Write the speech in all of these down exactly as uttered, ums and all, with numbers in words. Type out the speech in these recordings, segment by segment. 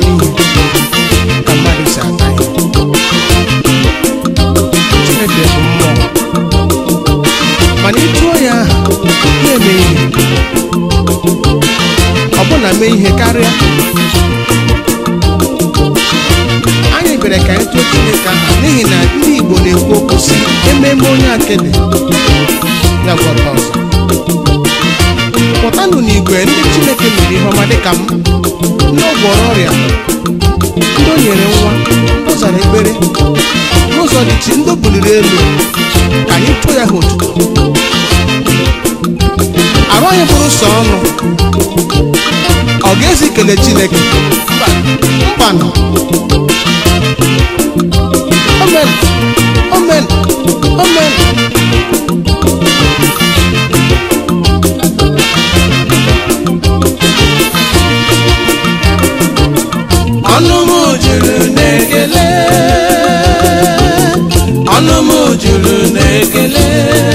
n'ihi ka mmadụ si ata ihe. Chineke bụ mmụọ, mana ịtụọ ya aha na-eme ihe, ọbụna mee ihe karịa. Anyị bere ka anyị tụọ Chineke aha n'ihi na ndị Igbo na-ekwu okwu si ememe onye akịdị ya gwọta ọzọ. Pụtanụ n'igwe ndị Chineke mere ihe ọma dịka m, ndị ọ gwọrọ ọrịa, ndị o nyere nwa, ndị ọ zara ekpere n'ụzọ dị iche, ndị o buliri elu, ka anyị tụọ ya ha otuto. Arụ anyị bụrụ sọ ọnụ, ọ ga-ezi kele Chineke? Mba, mbanụ. Amen, amen, amen. Ọnụ m juru n'ekele, ọnụ m juru n'ekele,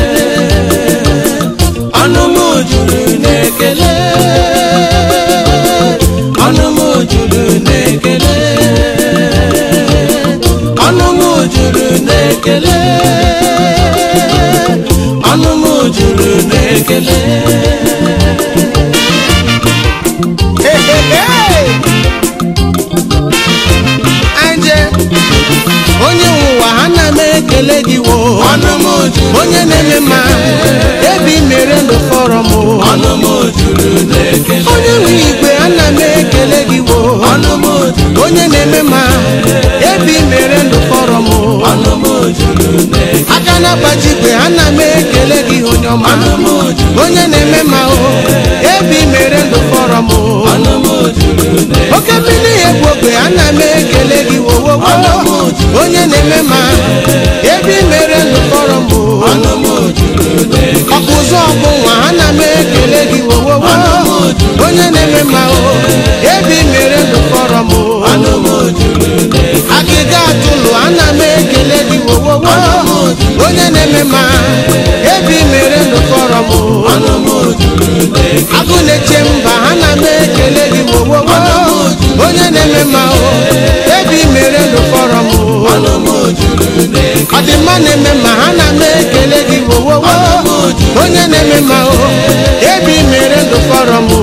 ọnụ m juru n'ekele, ọnụ m juru n'ekele, ọnụ m juru n'ekele, ọnụ m juru n'ekele. Hey, hey, hey! Onye ụwa ha na m ekele gị wo, onye na-eme mma ebe i mere ndụ fọrọ m. Onye nwe igwe ana m ekele gị wo, onye na-eme mma ebe i mere ndụ fọrọ m. Aka na-agbaji igwe ana m ekele gị onye ọma, onye na-eme mma ebe i mere ndụ fọrọ m. Oke mmiri egwu ogwe ana m ekele gị wo, onye na-eme mma ebe i mere ndụ fọrọ m. Ọkụ ụzọ ọgbụ nwa ana m ekele gị wo, onye na-eme mma ebe i mere ndụ fọrọ m. Agịga atụlụ ana m ekele gị wo, onye na-eme mma ebe i mere ndụ fọrọ m. Agụ na-eche mba ana m ekele gị wo, onye na-eme mma ebe i mere ndụ fọrọ m. Ọdịmma na-eme mma ana m ekele gị wo, onye na-eme mma ebe i mere ndụ fọrọ m.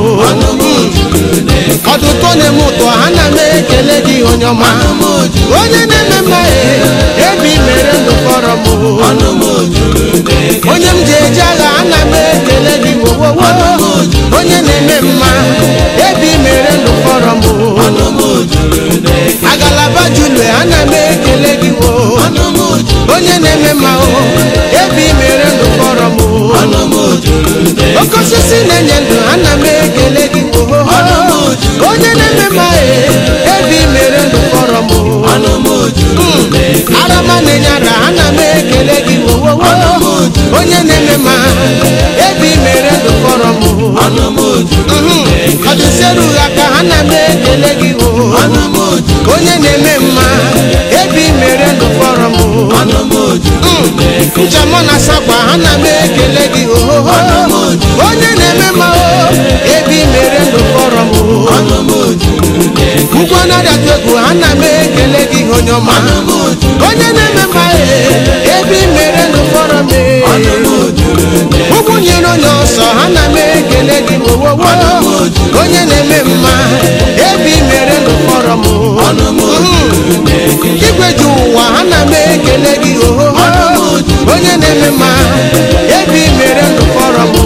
Ọdụtọ na-eme ụtọ ana m ekele gị onye ọma, onye na-eme mma ebe i mere ndụ fọrọ m. Onye m ji eje agha ana m ekele gị wo, onye na-eme mma ebe i mere ndụ fọrọ m. Agalaba Julue ana m ekele gị wo, onye na-eme mma ebe i mere ndụ fọrọ m. Oke osisi na-enye ndụ ana m ekele gị wo, onye na-eme mma ebe i mere ndụ fọrọ m. Arama na-enye ara ana m ekele gị wo, onye na-eme mma ebe i mere ndụ fọrọ m. Ọdụseru aka ana m ekele gị wo, onye na-eme mma ebe i mere ndụ fọrọ m. Njamọ na sakwa ana m ekele gị wo, onye na-eme mma ebe i mere ndụ fọrọ m. Ugwu na-adịatụ egwu ana m ekele gị onye ọma, onye na-eme mma ebe i mere ndụ fọrọ m. Ugwu nyere onye ọsọ ana m ekele gị wo, onye na-eme mma ebe i mere ndụ fọrọ m. Igwe ji ụwa ana m ekele gị wo, onye na-eme mma ebe i mere ndụ fọrọ m.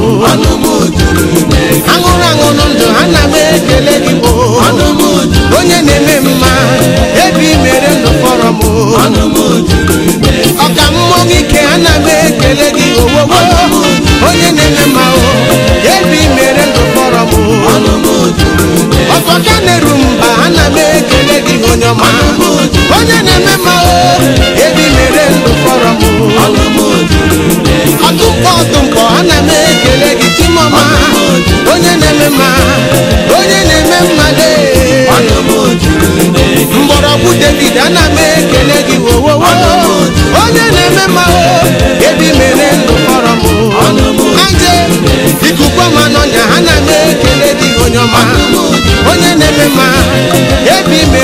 Aṅụrụ aṅụrụ ndụ ana m ekele gị wo, onye na-eme mma ebe i mere ndụ fọrọ m. Ọka mmụọ ike ana m ekele gị wo, onye na-eme mma ebe i mere ndụ fọrọ m. Ọkọka na-eru mba ana m ekele gị onye ọma, onye na-eme mma ebe i mere ndụ fọrọ m. Ọtụmkpọ ọtụmkpọ ana m ekele gị Chimọma, onye na-eme mma, onye na-eme mma de. Mgbọrọgwụ David ana m ekele gị wo, onye na-eme mma ebe i mere ndụ fọrọ m. Anje ikuku ọma n'ọnya ana m ekele gị onye ọma, onye na-eme mma ebe i mere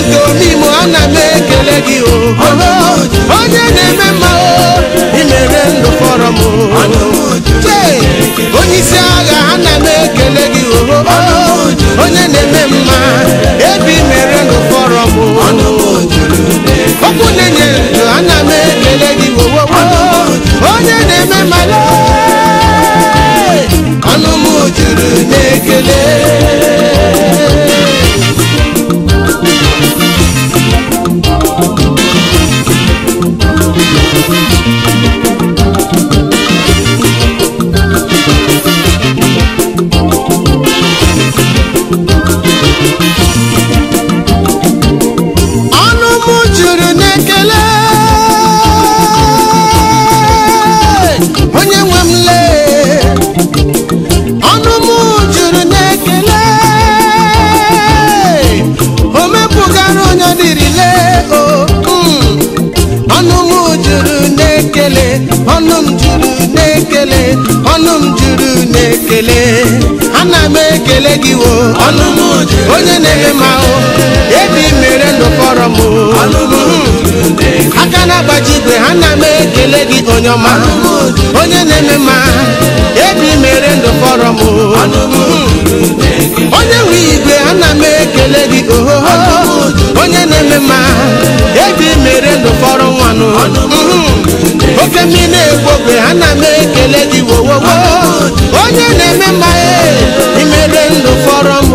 nke omimo ana m ekele gị o onye na-eme mma o imere ndụ fọrọ m onye isi agha ana m ekele gị o onye na-eme mma ebe imere ndụ fọrọ m okwu na-enye ndụ ana m ekele gị o onye na-eme mma ọnụ m juru n'ekele ọnụ m juru n'ekele ọnụ m juru n'ekele ana m ekele gị wo onye na-eme ma o ebi mere ndụ fọrọ m aka na-agbaji igwe ana m ekele gị onye ọma onye na-eme ma ebi mere ndụ fọrọ m onye nwe igwe ana m ekele gị ohoho onye na-eme ma ebi mere ndụ fọrọ nwanụ oke mmiri na-ekpogbe ana m ekele gị wowowo onye na-eme mma imere ndụ fọrọ m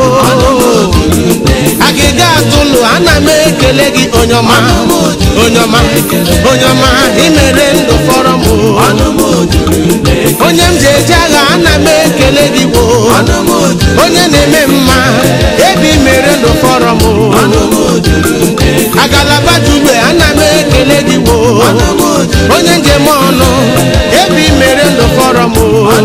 agịga atụlụ ana m ekele gị onye ọma onye ọma onye ọma imere ndụ fọrọ m onye m ji eje agha ana m ekele gị wo onye na-eme mma ebe imere ndụ fọrọ m agalaba jugbe ana m ekele gị wo onye njem ọnụ ebe imere ndụ fọrọ m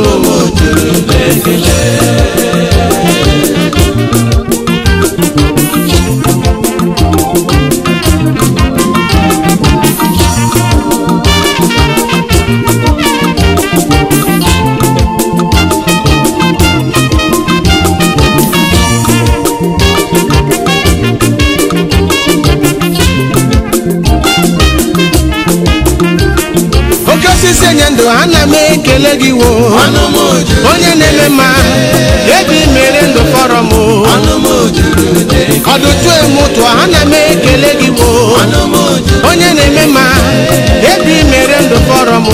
enye ndụ ana m ekele gị wo onye na-eme mma ebe mere ndụ fọrọ m ọdụtụ emụtụ ana m ekele gị wo onye na-eme mma ebe mere ndụ fọrọ m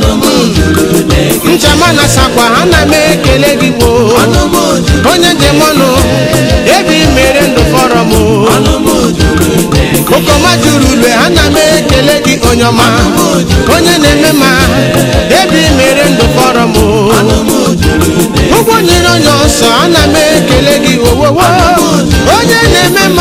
nchama na sakwa ana m ekele gị wo onye njem ọnụ ebe mere ndụ fọrọ m okoma juru ule ana m ekele gị onye ọma onye na-eme mma ebe mere ndụ fọrọ m ụgwọ nyere onye ọsọ ana m ekele gị owowo onye na-eme mma